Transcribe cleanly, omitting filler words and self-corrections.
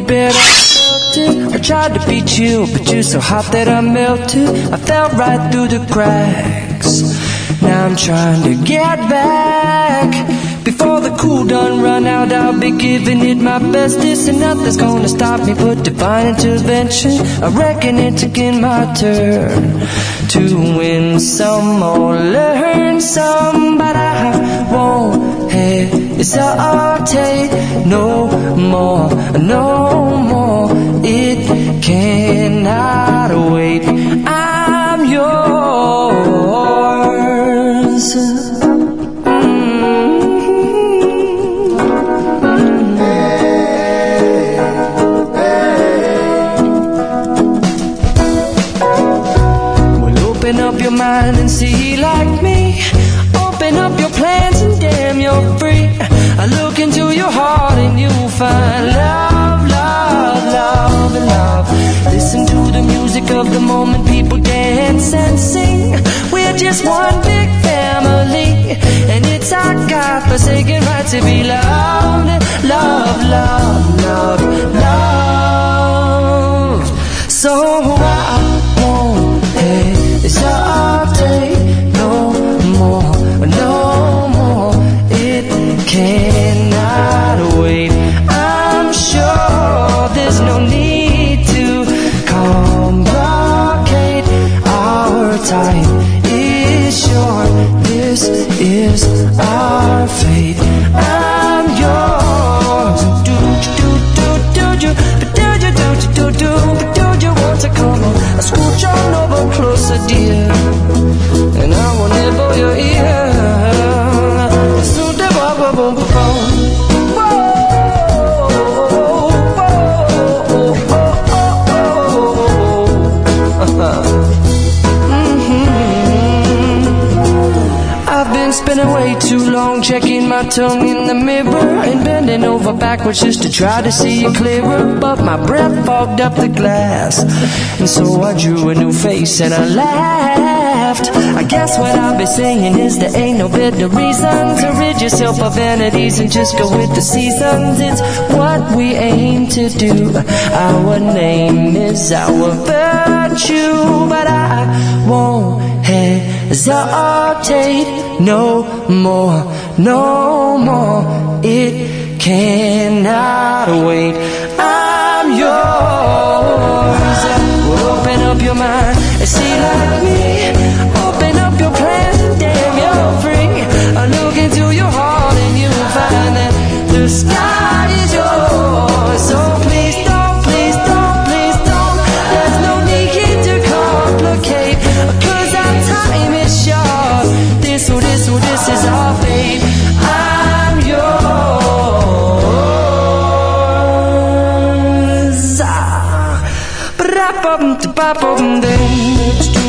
bet I felt it. I tried to beat you, but you're so hot that I melted. I fell right through the cracks. Now I'm trying to get back. Before the cool done run out, I'll be giving it my bestest, and nothing's gonna stop me but divine intervention. I reckon it's again my turn to win some or learn some, but I won't hesitate no more, no more. It cannot wait. I'm yours. Open up your mind and see like me. Open up your plans and damn, you're free. I look into your heart and you'll find love, love, love, and love. Listen to the music of the moment, people dance and sing. We're just one big family, and it's our God-forsaken right to be loved. Love, love, love, love. So I won't hesitate no more, no more. It cannot wait. I'm sure there's no need to complicate. Our time is short. This is our fate. I'm yours. Do you want to come on? Scooch on over closer, dear, and I will nibble your ear. I've been spending way too long checking my tongue in the mirror and bending over backwards just to try to see it clearer, but my breath fogged up the glass, and so I drew a new face and I laughed. I guess what I'll be saying is there ain't no better reason to rid yourself of vanities and just go with the seasons. It's what we aim to do. Our name is our virtue, but I won't hesitate no more, no more. It cannot wait. I'm yours. Well, open up your mind and see like me. Open up your plans and damn, you're free. I look into your heart and you'll find that the sky is yours. So please don't, please don't, please don't. There's no need to complicate, 'cause our time is short. This is our fate. I'm yours. Ba-da-bum-da-ba-bum-dum.